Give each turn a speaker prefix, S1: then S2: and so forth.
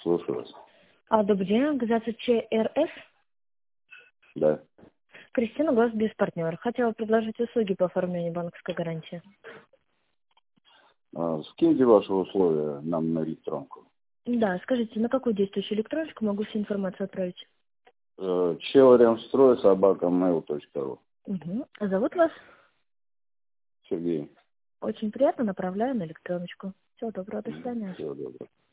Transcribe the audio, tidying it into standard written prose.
S1: Слушаю вас.
S2: Добрый день, организация ЧРС.
S1: Да.
S2: Кристина, Госбиз партнер. Хотела предложить услуги по оформлению банковской гарантии.
S1: Скиньте ваши условия нам на электронку.
S2: Да, скажите, на какую действующую электроночку могу всю информацию отправить?
S1: Челремстрой@mail.ru.
S2: Угу. А зовут вас?
S1: Сергей.
S2: Очень приятно, направляю на электроночку. Всего доброго, до свидания.
S1: Всего доброго.